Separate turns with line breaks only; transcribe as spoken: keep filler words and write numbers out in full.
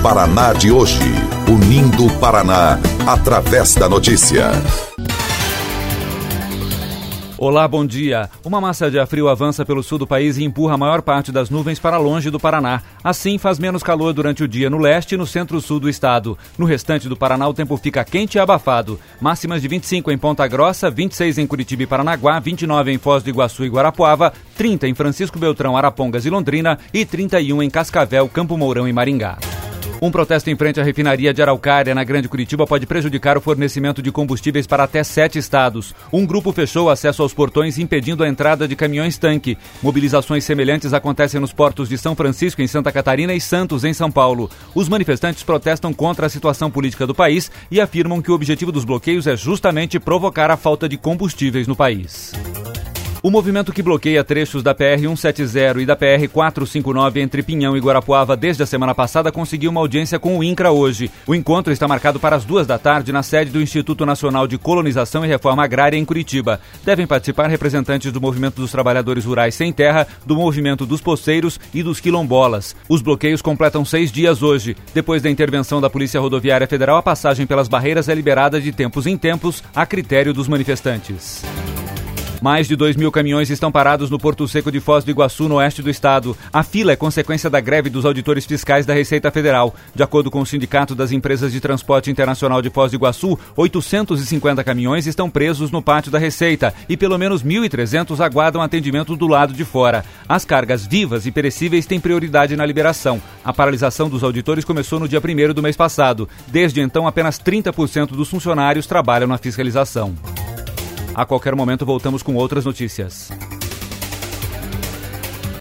Paraná de hoje. Unindo o Paraná através da notícia.
Olá, bom dia. Uma massa de ar frio avança pelo sul do país e empurra a maior parte das nuvens para longe do Paraná. Assim, faz menos calor durante o dia no leste e no centro-sul do estado. No restante do Paraná, o tempo fica quente e abafado. Máximas de vinte e cinco em Ponta Grossa, vinte e seis em Curitiba e Paranaguá, vinte e nove em Foz do Iguaçu e Guarapuava, trinta em Francisco Beltrão, Arapongas e Londrina e trinta e um em Cascavel, Campo Mourão e Maringá. Um protesto em frente à refinaria de Araucária, na Grande Curitiba, pode prejudicar o fornecimento de combustíveis para até sete estados. Um grupo fechou o acesso aos portões, impedindo a entrada de caminhões-tanque. Mobilizações semelhantes acontecem nos portos de São Francisco, em Santa Catarina, e Santos, em São Paulo. Os manifestantes protestam contra a situação política do país e afirmam que o objetivo dos bloqueios é justamente provocar a falta de combustíveis no país. O movimento que bloqueia trechos da P R cento e setenta e da P R quatrocentos e cinquenta e nove entre Pinhão e Guarapuava desde a semana passada conseguiu uma audiência com o INCRA hoje. O encontro está marcado para as duas da tarde na sede do Instituto Nacional de Colonização e Reforma Agrária em Curitiba. Devem participar representantes do Movimento dos Trabalhadores Rurais Sem Terra, do Movimento dos Poceiros e dos Quilombolas. Os bloqueios completam seis dias hoje. Depois da intervenção da Polícia Rodoviária Federal, a passagem pelas barreiras é liberada de tempos em tempos, a critério dos manifestantes. Mais de dois mil caminhões estão parados no Porto Seco de Foz do Iguaçu, no oeste do estado. A fila é consequência da greve dos auditores fiscais da Receita Federal. De acordo com o Sindicato das Empresas de Transporte Internacional de Foz do Iguaçu, oitocentos e cinquenta caminhões estão presos no pátio da Receita e pelo menos mil e trezentos aguardam atendimento do lado de fora. As cargas vivas e perecíveis têm prioridade na liberação. A paralisação dos auditores começou no dia primeiro do mês passado. Desde então, apenas trinta por cento dos funcionários trabalham na fiscalização. A qualquer momento voltamos com outras notícias.